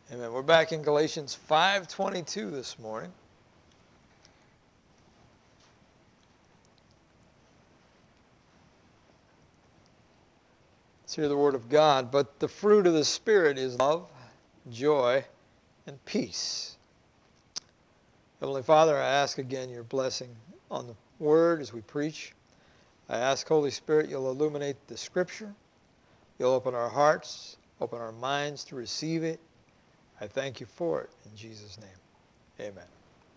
Amen. We're back in Galatians 5:22 this morning. Let's hear the word of God. But the fruit of the Spirit is love, joy, and peace. Heavenly Father, I ask again your blessing on the word as we preach. I ask, Holy Spirit, you'll illuminate the Scripture. You'll open our hearts, open our minds to receive it. I thank you for it in Jesus' name. Amen.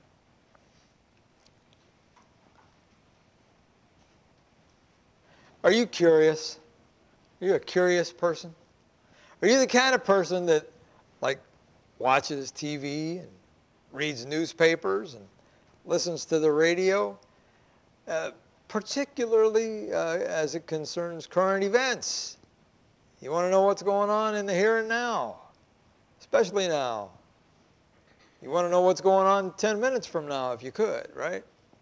Are you curious? Are you a curious person? Are you the kind of person that watches TV and reads newspapers and listens to the radio, particularly as it concerns current events? You want to know what's going on in the here and now, especially now. You want to know what's going on 10 minutes from now if you could, right?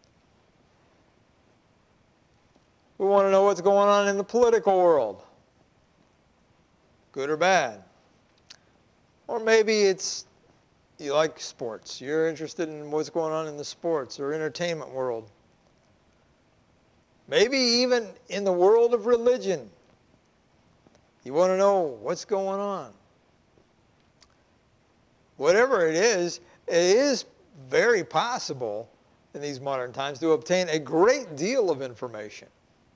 We want to know what's going on in the political world, good or bad. Or maybe it's you like sports. You're interested in what's going on in the sports or entertainment world. Maybe even in the world of religion. You want to know what's going on. Whatever it is very possible in these modern times to obtain a great deal of information.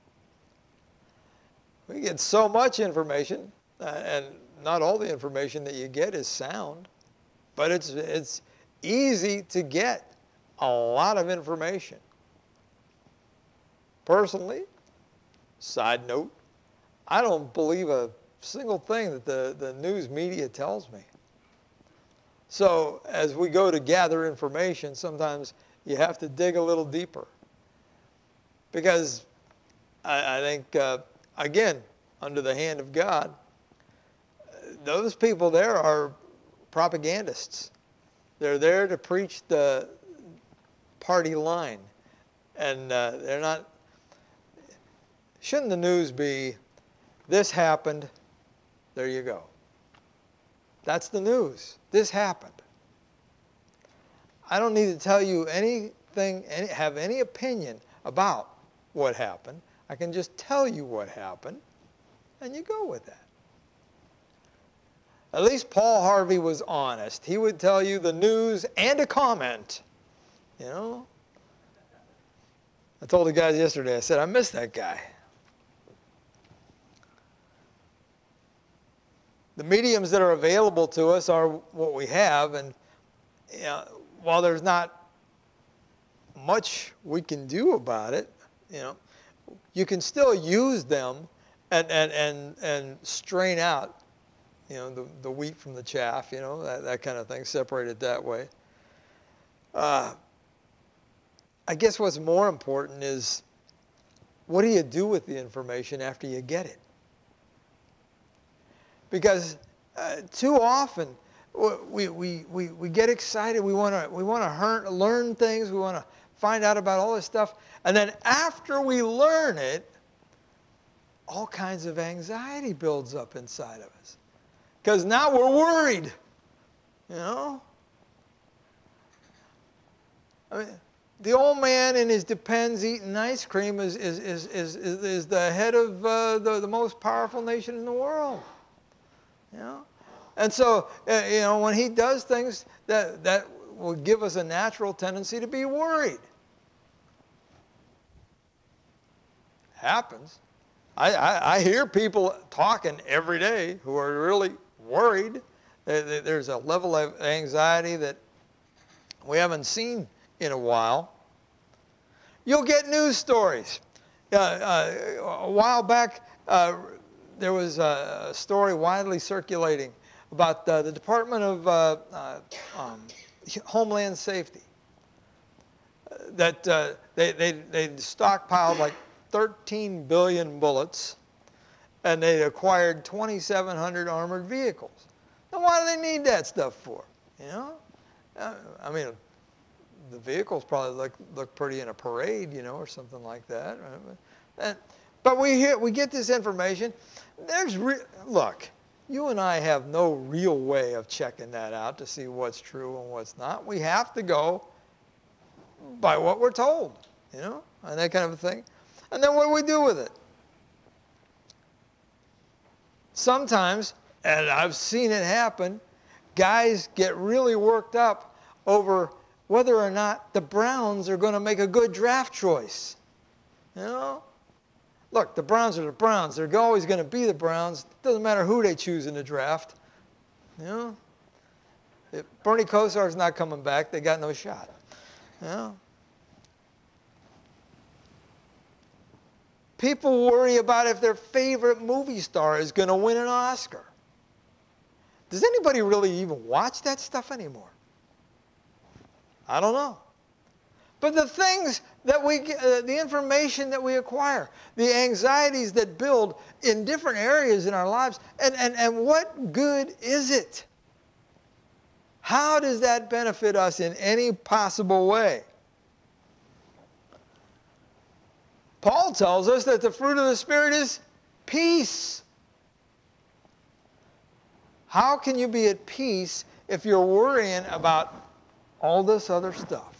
We get so much information, and not all the information that you get is sound, but it's easy to get a lot of information. Personally, side note, I don't believe a single thing that the news media tells me. So as we go to gather information, sometimes you have to dig a little deeper. Because I think, again, under the hand of God, those people there are propagandists. They're there to preach the party line. And they're not... Shouldn't the news be, this happened, there you go. That's the news. This happened. I don't need to tell you anything, have any opinion about what happened. I can just tell you what happened, and you go with that. At least Paul Harvey was honest. He would tell you the news and a comment. You know? I told the guys yesterday, I said, I miss that guy. The mediums that are available to us are what we have, and while there's not much we can do about it, you can still use them and strain out, the wheat from the chaff, that kind of thing, separate it that way. I guess what's more important is, what do you do with the information after you get it? Because too often we get excited. We want to learn things. We want to find out about all this stuff, and then after we learn it, all kinds of anxiety builds up inside of us. Because now we're worried. I mean, the old man in his Depends eating ice cream is the head of the most powerful nation in the world. And so, when he does things that will give us a natural tendency to be worried. Happens. I hear people talking every day who are really worried. There's a level of anxiety that we haven't seen in a while. You'll get news stories. A while back, there was a story widely circulating about the Department of Homeland Safety. That they stockpiled like 13 billion bullets, and they acquired 2,700 armored vehicles. Now, why do they need that stuff for? I mean, the vehicles probably look pretty in a parade, or something like that. But we get this information. Look, You and I have no real way of checking that out to see what's true and what's not. We have to go by what we're told, and that kind of a thing. And then what do we do with it? Sometimes, and I've seen it happen, guys get really worked up over whether or not the Browns are going to make a good draft choice. Look, the Browns are the Browns. They're always going to be the Browns. It doesn't matter who they choose in the draft. If Bernie Kosar's not coming back, they got no shot. People worry about if their favorite movie star is going to win an Oscar. Does anybody really even watch that stuff anymore? I don't know. But the things that the information that we acquire, the anxieties that build in different areas in our lives, and what good is it? How does that benefit us in any possible way? Paul tells us that the fruit of the Spirit is peace. How can you be at peace if you're worrying about all this other stuff?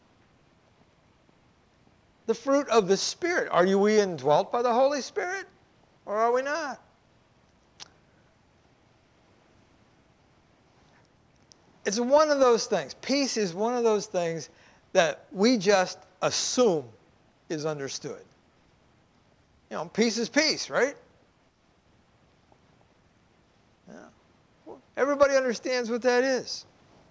The fruit of the Spirit. Are we indwelt by the Holy Spirit or are we not? It's one of those things. Peace is one of those things that we just assume is understood. Peace is peace, right? Yeah. Everybody understands what that is.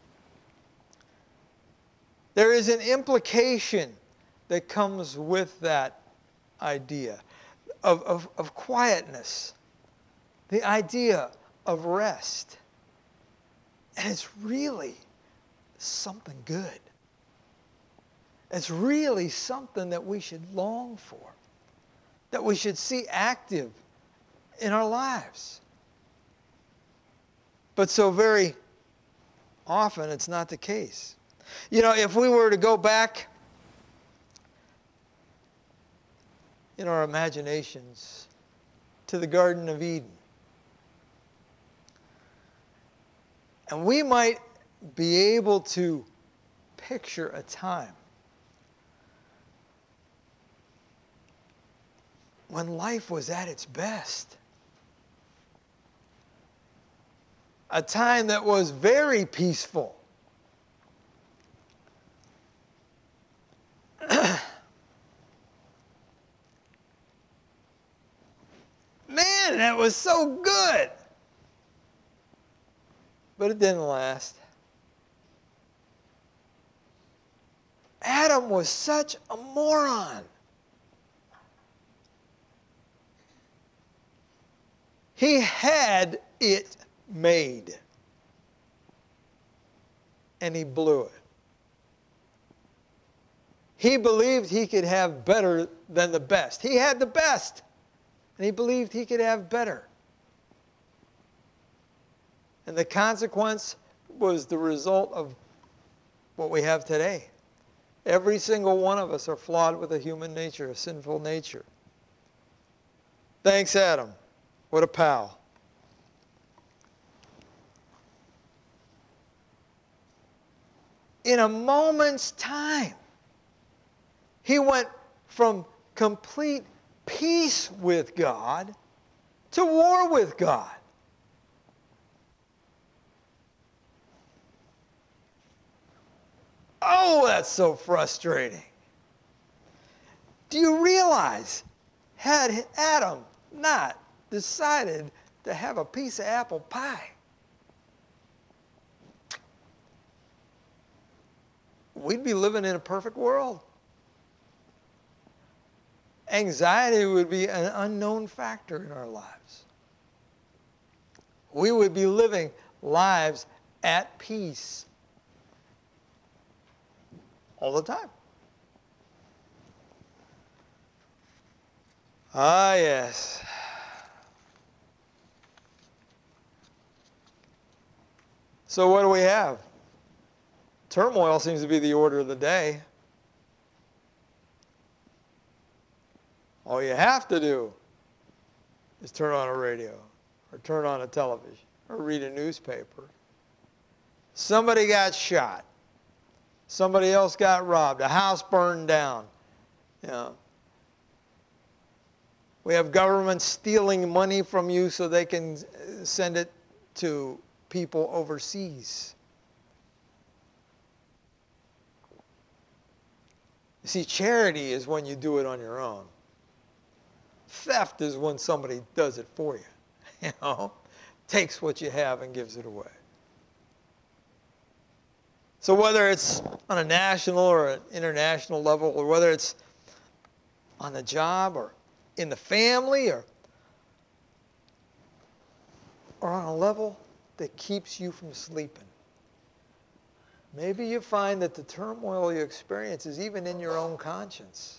There is an implication that comes with that idea of quietness, the idea of rest. And it's really something good. It's really something that we should long for, that we should see active in our lives. But so very often it's not the case. If we were to go back in our imaginations to the Garden of Eden, and we might be able to picture a time when life was at its best. A time that was very peaceful. Man, that was so good. But it didn't last. Adam was such a moron. He had it made. And he blew it. He believed he could have better than the best. He had the best. And he believed he could have better. And the consequence was the result of what we have today. Every single one of us are flawed with a human nature, a sinful nature. Thanks, Adam. What a pal. In a moment's time, he went from complete peace with God to war with God. Oh, that's so frustrating. Do you realize, had Adam not decided to have a piece of apple pie, we'd be living in a perfect world. Anxiety would be an unknown factor in our lives. We would be living lives at peace all the time. Ah, yes. So what do we have? Turmoil seems to be the order of the day. All you have to do is turn on a radio or turn on a television or read a newspaper. Somebody got shot. Somebody else got robbed. A house burned down. You know. We have governments stealing money from you so they can send it to people overseas. You see, charity is when you do it on your own. Theft is when somebody does it for you. You know, takes what you have and gives it away. So whether it's on a national or an international level, or whether it's on the job or in the family or on a level that keeps you from sleeping. Maybe you find that the turmoil you experience is even in your own conscience.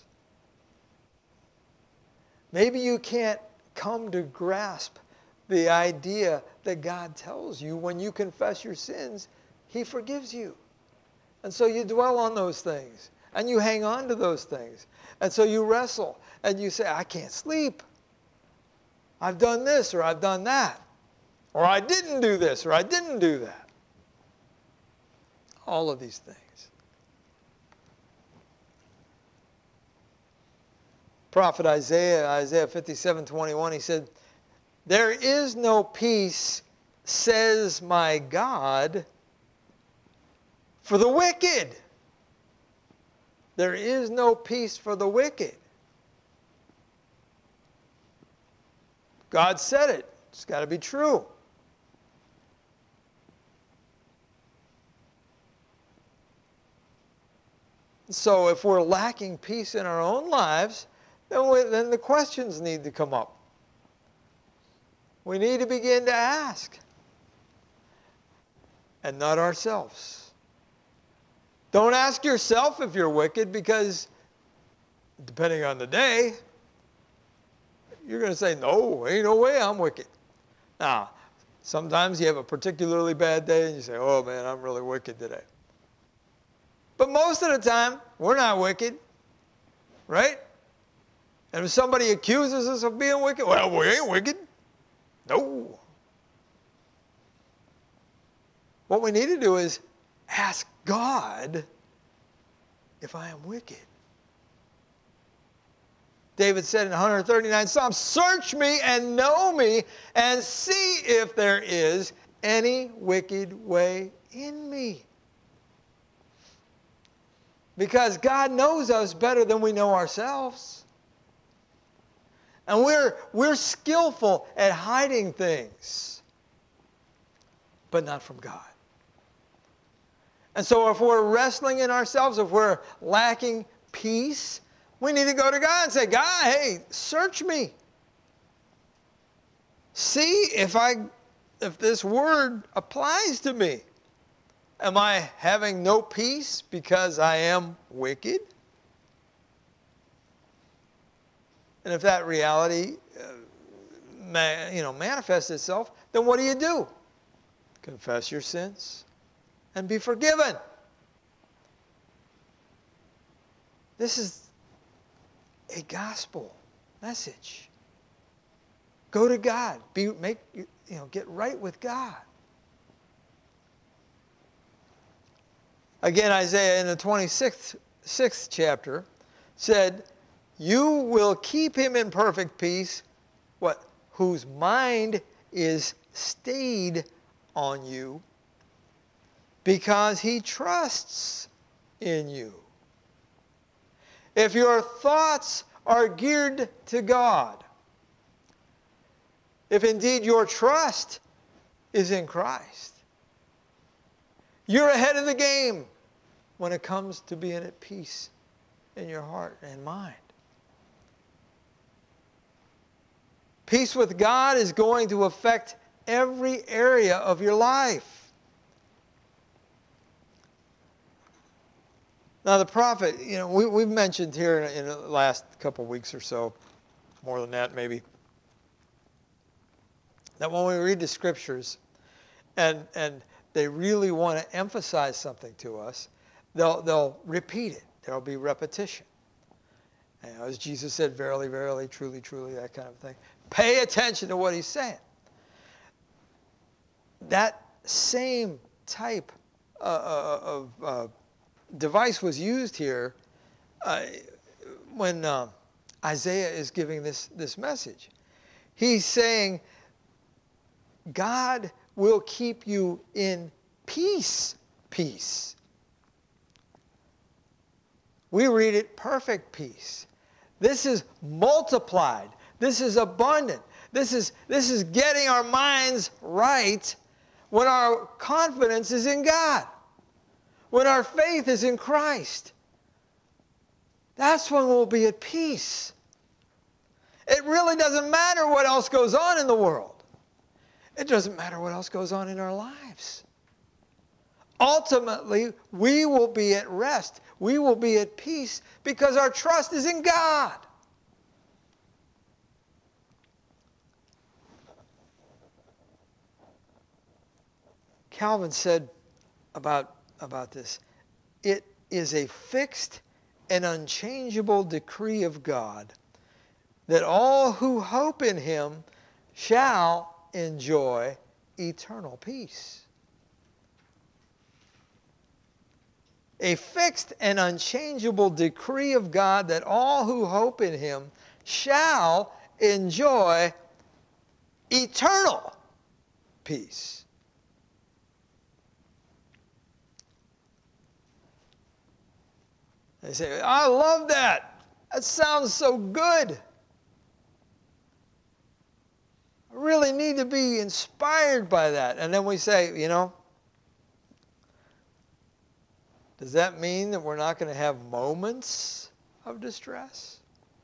Maybe you can't come to grasp the idea that God tells you when you confess your sins, He forgives you. And so you dwell on those things, and you hang on to those things. And so you wrestle, and you say, I can't sleep. I've done this, or I've done that. Or I didn't do this, or I didn't do that. All of these things. Prophet Isaiah 57:21, he said, there is no peace, says my God, for the wicked. There is no peace for the wicked. God said it. It's got to be true. So if we're lacking peace in our own lives, then the questions need to come up. We need to begin to ask, and not ourselves. Don't ask yourself if you're wicked, because depending on the day, you're going to say, no, ain't no way I'm wicked. Now, sometimes you have a particularly bad day and you say, oh man, I'm really wicked today. But most of the time, we're not wicked, right? And if somebody accuses us of being wicked, well, we ain't wicked. No. What we need to do is ask God if I am wicked. David said in 139 Psalms, search me and know me and see if there is any wicked way in me. Because God knows us better than we know ourselves. And we're skillful at hiding things, but not from God. And so if we're wrestling in ourselves, if we're lacking peace, we need to go to God and say, God, hey, search me. See if this word applies to me. Am I having no peace because I am wicked? And if that reality manifests itself, then what do? Confess your sins and be forgiven. This is a gospel message. Go to God. Get right with God. Again, Isaiah in the 26th chapter said, you will keep him in perfect peace, whose mind is stayed on you, because he trusts in you. If your thoughts are geared to God, if indeed your trust is in Christ, you're ahead of the game when it comes to being at peace in your heart and mind. Peace with God is going to affect every area of your life. Now the prophet, we've mentioned here in the last couple weeks or so, more than that maybe, that when we read the scriptures and they really want to emphasize something to us, they'll repeat it. There'll be repetition. As Jesus said, verily, verily, truly, truly, that kind of thing. Pay attention to what he's saying. that same type of device was used here when Isaiah is giving this message. He's saying, God will keep you in peace. We read it perfect peace. This is multiplied. This is abundant. This is getting our minds right when our confidence is in God, when our faith is in Christ. That's when we'll be at peace. It really doesn't matter what else goes on in the world. It doesn't matter what else goes on in our lives. Ultimately, we will be at rest. We will be at peace because our trust is in God. Calvin said about this, it is a fixed and unchangeable decree of God that all who hope in Him shall enjoy eternal peace. A fixed and unchangeable decree of God that all who hope in Him shall enjoy eternal peace. They say, I love that. That sounds so good. I really need to be inspired by that. And then we say, does that mean that we're not going to have moments of distress?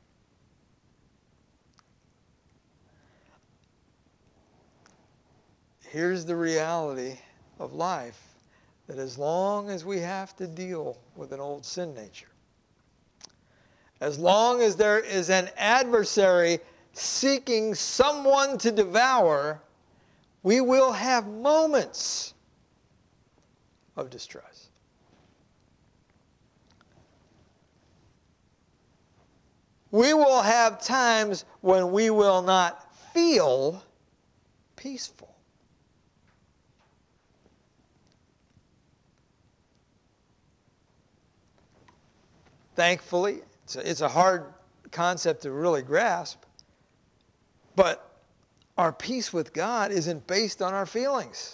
Here's the reality of life, that as long as we have to deal with an old sin nature, as long as there is an adversary seeking someone to devour, we will have moments of distress. We will have times when we will not feel peaceful. Thankfully, it's a hard concept to really grasp, but our peace with God isn't based on our feelings.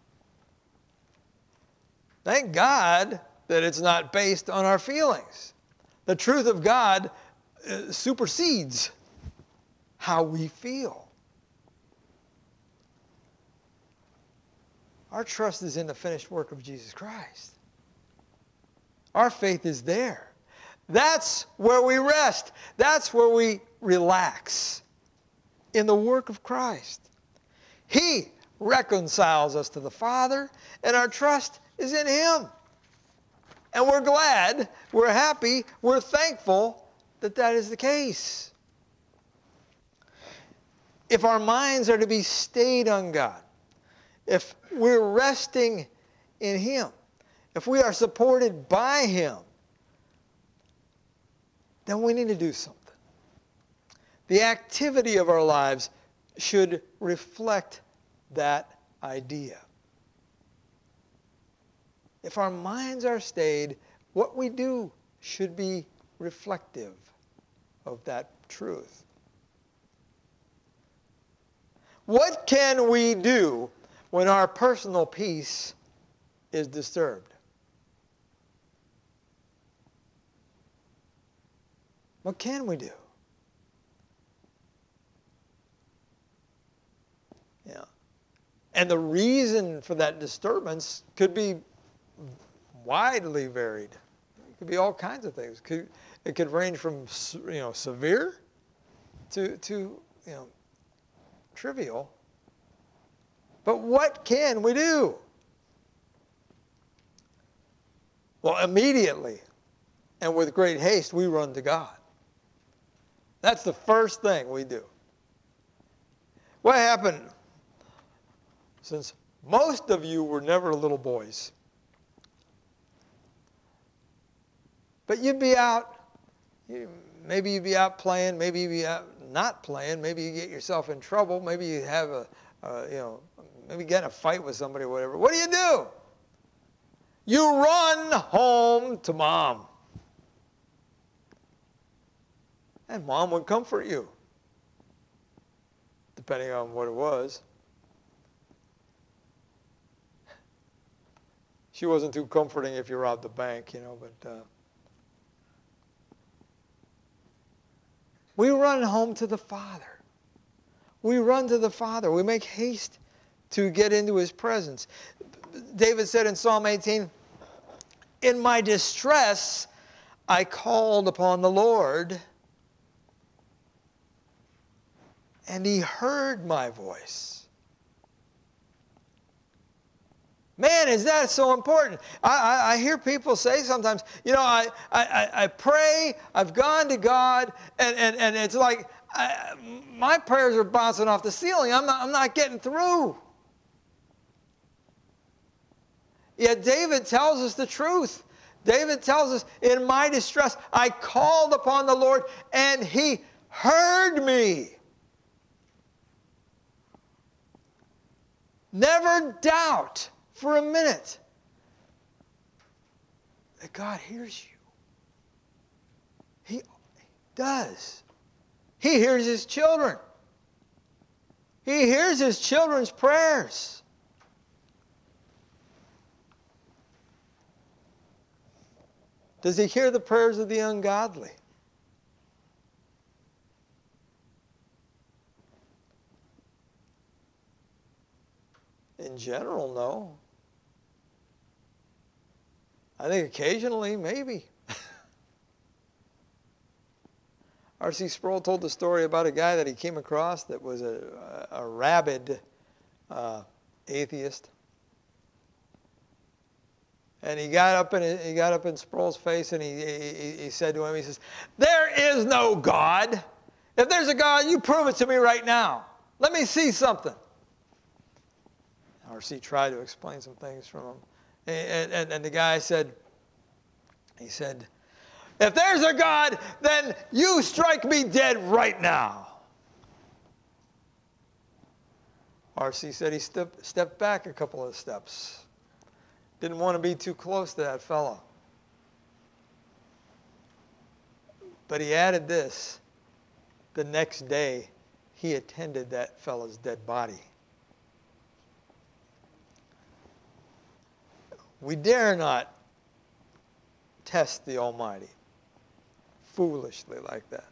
Thank God that it's not based on our feelings. The truth of God supersedes how we feel. Our trust is in the finished work of Jesus Christ. Our faith is there. That's where we rest. That's where we relax, in the work of Christ. He reconciles us to the Father, and our trust is in Him. And we're glad, we're happy, we're thankful that that is the case. If our minds are to be stayed on God, if we're resting in Him, if we are supported by Him, then we need to do something. The activity of our lives should reflect that idea. If our minds are stayed, what we do should be reflective of that truth. What can we do when our personal peace is disturbed? What can we do? Yeah. And the reason for that disturbance could be widely varied. It could be all kinds of things. It could range from severe to trivial. But what can we do? Well, immediately and with great haste, we run to God. That's the first thing we do. What happened? Since most of you were never little boys, but you'd be out, maybe you'd be out playing, maybe you'd be out not playing, maybe you get yourself in trouble, maybe you have maybe get in a fight with somebody or whatever, what do? You run home to Mom. And Mom would comfort you, depending on what it was. She wasn't too comforting if you robbed the bank, but we run home to the Father. We run to the Father. We make haste to get into His presence. David said in Psalm 18, in my distress, I called upon the Lord, and He heard my voice. Man, is that so important? I hear people say sometimes, I pray, I've gone to God, and it's like my prayers are bouncing off the ceiling. I'm not getting through. Yet David tells us the truth. David tells us, in my distress, I called upon the Lord, and He heard me. Never doubt for a minute that God hears you. He does. He hears His children. He hears His children's prayers. Does He hear the prayers of the ungodly? In general, no. I think occasionally, maybe. R.C. Sproul told the story about a guy that he came across that was a rabid atheist. And he got up in Sproul's face and he said to him, he says, there is no God. If there's a God, you prove it to me right now. Let me see something. R.C. tried to explain some things from him. And the guy said, if there's a God, then you strike me dead right now. R.C. said he stepped back a couple of steps. Didn't want to be too close to that fellow. But he added this. The next day, he attended that fellow's dead body. We dare not test the Almighty foolishly like that.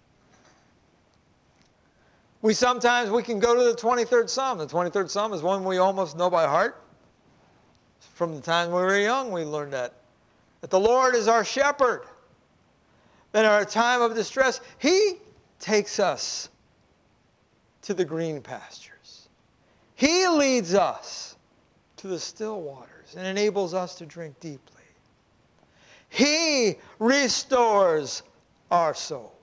Sometimes we can go to the 23rd Psalm. The 23rd Psalm is one we almost know by heart. From the time we were young, we learned that the Lord is our shepherd. In our time of distress, He takes us to the green pastures. He leads us to the still waters and enables us to drink deeply. He restores our soul.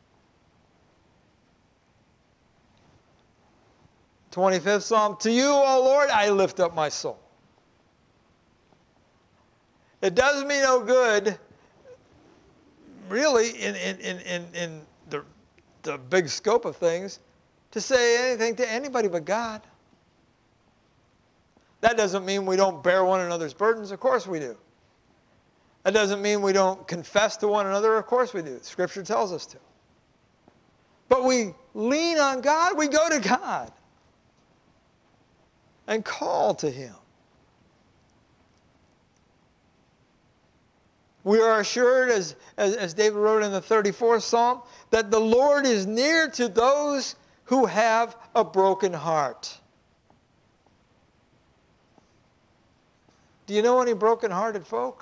25th Psalm, to you, O Lord, I lift up my soul. It does me no good, really, in the big scope of things, to say anything to anybody but God. That doesn't mean we don't bear one another's burdens. Of course we do. That doesn't mean we don't confess to one another. Of course we do. Scripture tells us to. But we lean on God. We go to God and call to Him. We are assured, as David wrote in the 34th Psalm, that the Lord is near to those who have a broken heart. Do you know any broken-hearted folk?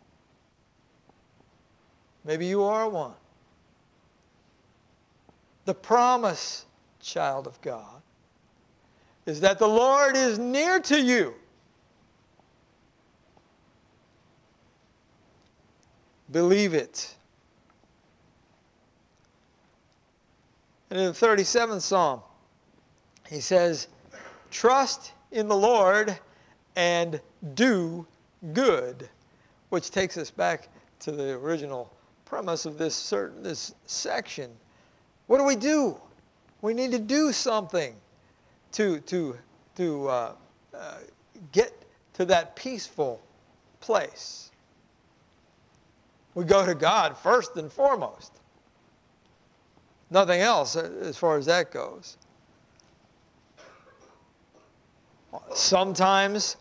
Maybe you are one. The promise, child of God, is that the Lord is near to you. Believe it. And in the 37th Psalm, he says, trust in the Lord and do good, which takes us back to the original premise of this section. What do? We need to do something to get to that peaceful place? We go to God first and foremost. Nothing else as far as that goes. Sometimes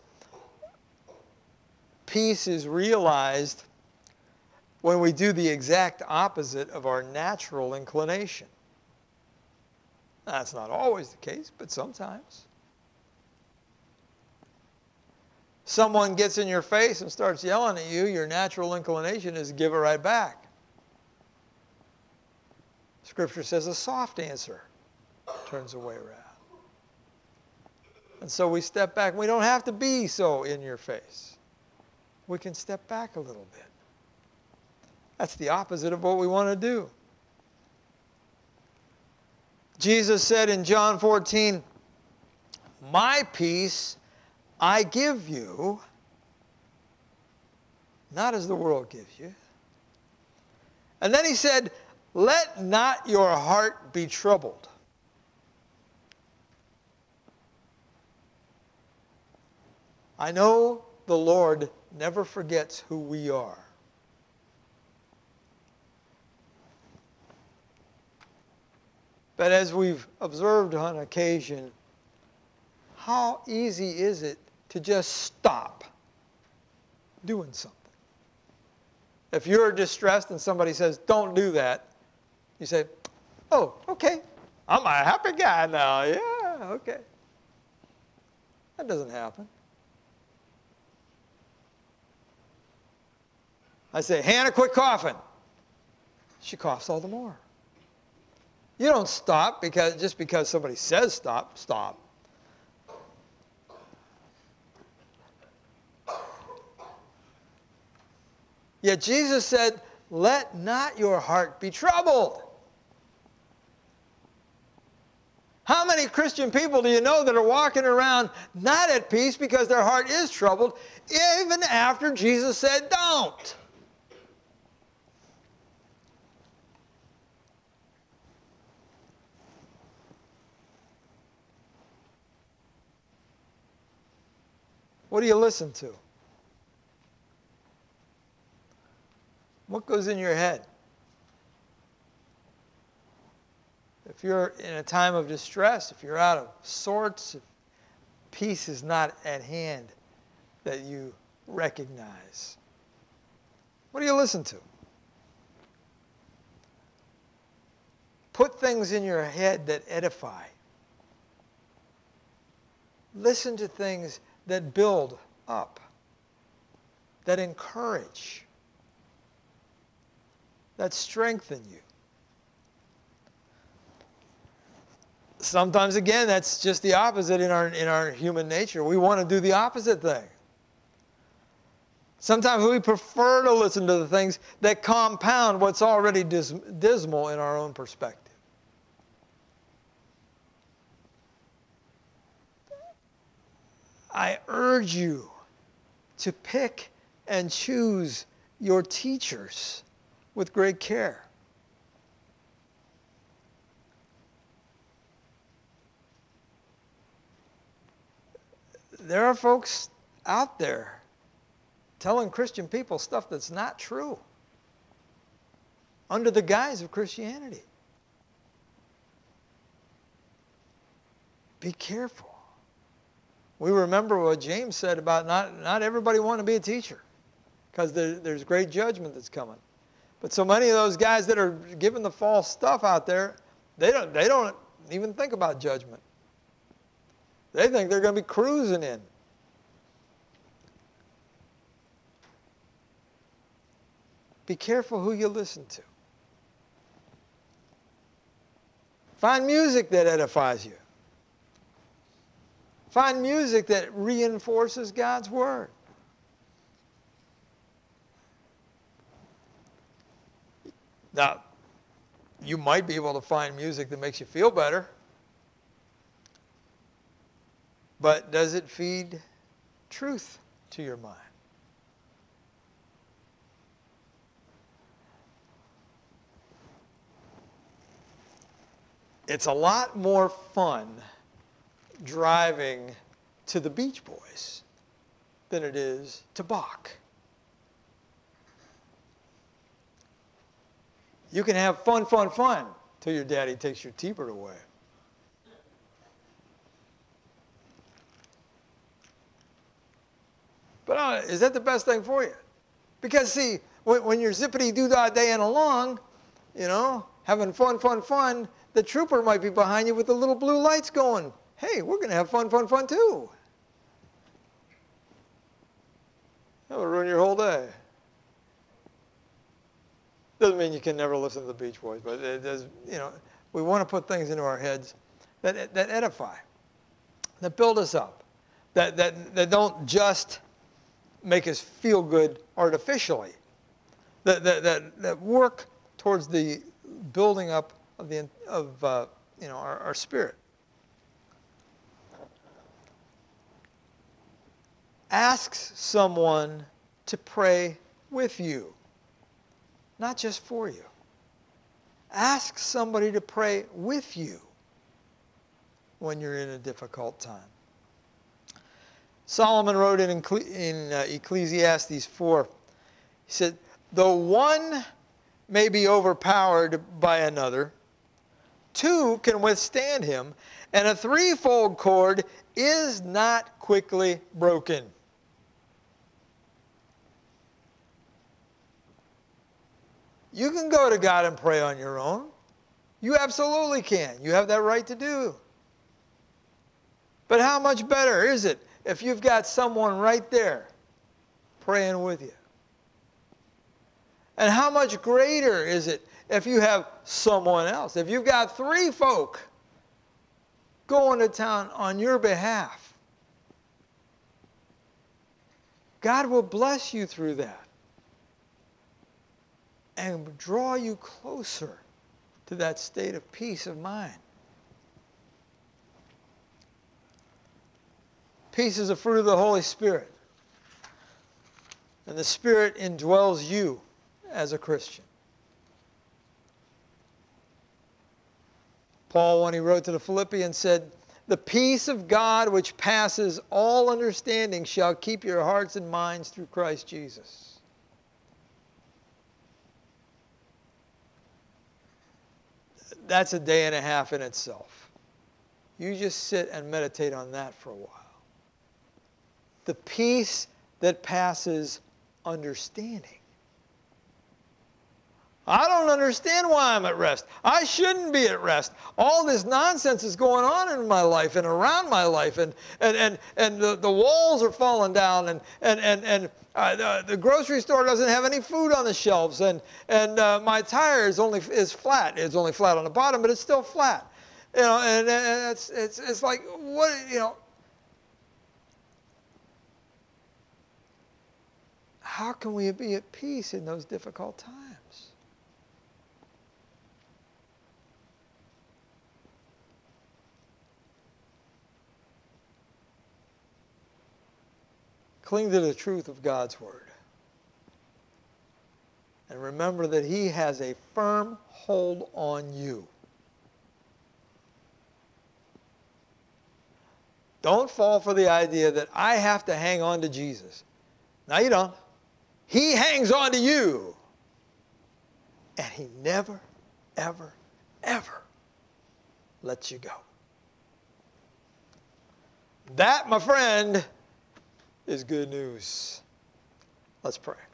peace is realized when we do the exact opposite of our natural inclination. That's not always the case, but sometimes. Someone gets in your face and starts yelling at you, your natural inclination is to give it right back. Scripture says a soft answer turns away wrath. And so we step back. We don't have to be so in your face. We can step back a little bit. That's the opposite of what we want to do. Jesus said in John 14, "My peace I give you, not as the world gives you." And then he said, "Let not your heart be troubled." I know the Lord never forgets who we are. But as we've observed on occasion, how easy is it to just stop doing something? If you're distressed and somebody says, "Don't do that," you say, "Oh, okay. I'm a happy guy now. Yeah, okay." That doesn't happen. I say, "Hannah, quit coughing." She coughs all the more. You don't stop just because somebody says stop. Yet Jesus said, "Let not your heart be troubled." How many Christian people do you know that are walking around not at peace because their heart is troubled, even after Jesus said don't? What do you listen to? What goes in your head? If you're in a time of distress, if you're out of sorts, if peace is not at hand that you recognize, what do you listen to? Put things in your head that edify. Listen to things that build up, that encourage, that strengthen you. Sometimes, again, that's just the opposite in our human nature. We want to do the opposite thing. Sometimes we prefer to listen to the things that compound what's already dismal in our own perspective. I urge you to pick and choose your teachers with great care. There are folks out there telling Christian people stuff that's not true under the guise of Christianity. Be careful. We remember what James said about not everybody want to be a teacher because there's great judgment that's coming. But so many of those guys that are giving the false stuff out there, they don't even think about judgment. They think they're going to be cruising in. Be careful who you listen to. Find music that edifies you. Find music that reinforces God's Word. Now, you might be able to find music that makes you feel better, but does it feed truth to your mind? It's a lot more fun driving to the Beach Boys than it is to Bach. You can have fun till your daddy takes your T-bird away. But is that the best thing for you? Because see, when you're zippity-doo-dah daying along, having fun, the trooper might be behind you with the little blue lights going, hey, we're going to have fun too. That'll ruin your whole day. Doesn't mean you can never listen to the Beach Boys, but it does, we want to put things into our heads that edify, that build us up, that don't just make us feel good artificially, that work towards the building up of our spirit. Ask someone to pray with you, not just for you. Ask somebody to pray with you when you're in a difficult time. Solomon wrote in Ecclesiastes 4, he said, though one may be overpowered by another, two can withstand him, and a threefold cord is not quickly broken. You can go to God and pray on your own. You absolutely can. You have that right to do. But how much better is it if you've got someone right there praying with you? And how much greater is it if you have someone else? If you've got three folk going to town on your behalf, God will bless you through that and draw you closer to that state of peace of mind. Peace is a fruit of the Holy Spirit. And the Spirit indwells you as a Christian. Paul, when he wrote to the Philippians, said, the peace of God which passes all understanding shall keep your hearts and minds through Christ Jesus. That's a day and a half in itself. You just sit and meditate on that for a while. The peace that passes understanding. I don't understand why I'm at rest. I shouldn't be at rest. All this nonsense is going on in my life and around my life, and the walls are falling down, and the grocery store doesn't have any food on the shelves, and my tire is flat. It's only flat on the bottom, but it's still flat. And it's like, what, how can we be at peace in those difficult times? Cling to the truth of God's Word. And remember that He has a firm hold on you. Don't fall for the idea that I have to hang on to Jesus. No, you don't. He hangs on to you. And He never, ever, ever lets you go. That, my friend, is good news. Let's pray.